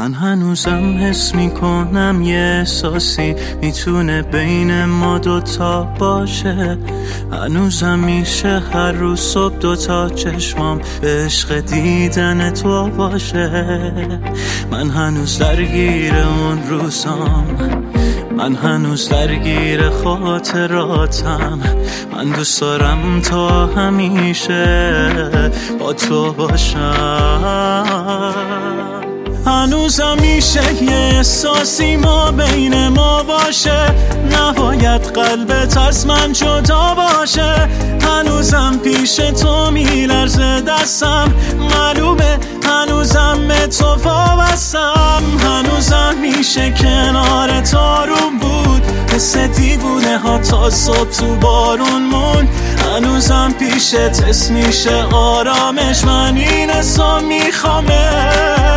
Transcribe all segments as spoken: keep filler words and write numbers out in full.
من هنوزم حس میکنم یه احساسی میتونه بین ما دوتا باشه. هنوزم میشه هر روز صبح دوتا چشمام به عشق دیدن تو باشه. من هنوز درگیر اون روزام، من هنوز درگیر خاطراتم. من دوست دارم تا همیشه با تو باشم. هنوزم میشه یه احساسی ما بین ما باشه، نباید قلبت از من جدا باشه. هنوزم پیش تو میلرزه دستم، معلومه هنوزم به تو وابستم. هنوزم میشه کنار تو آروم بود، حس دیوونه ها تا صبح تو بارون مون. هنوزم پیشت حس میشه آرامش، من این حسو میخوامه.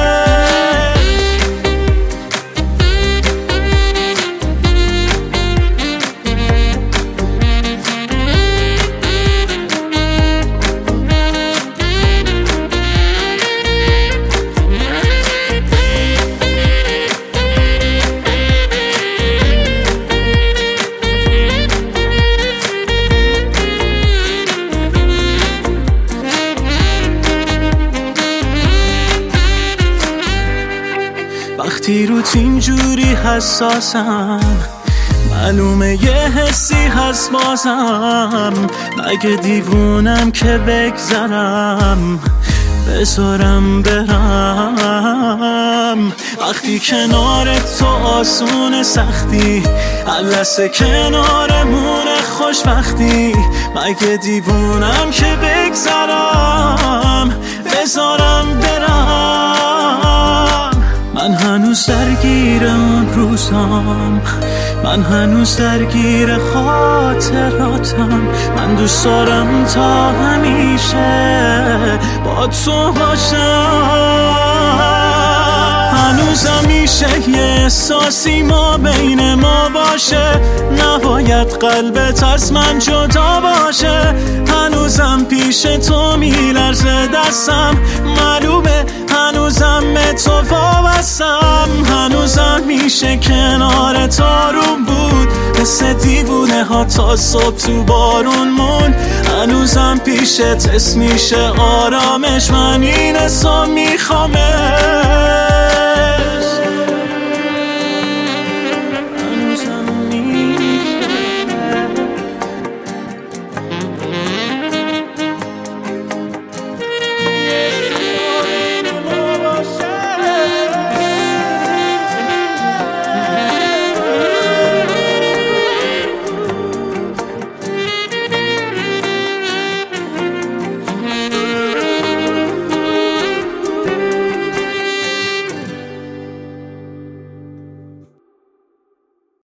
وقتی روت اینجوری حساسم، معلومه یه حسی هست بازم. مگه دیوونم که بگذرم بذارم برم؟ وقتی کنار تو آسون سختی، لحظه کنارمونه خوشبختی. مگه دیوونم که بگذرم بذارم برم؟ من هنوز درگیر اون روزام، من هنوز درگیر خاطراتم. من دوست دارم تا همیشه با تو باشم. هنوزم میشه یه احساسی ما بین ما باشه، نباید قلبت از من جدا باشه. هنوزم پیش تو میلرزه دستم، معلومه هنوزم به تو وابستم. هنوزم میشه کنار تو آروم بود، حس دیوونه ها تا صبح تو بارون مون. هنوزم پیشت حس میشه آرامش، من این حسو میخوامه.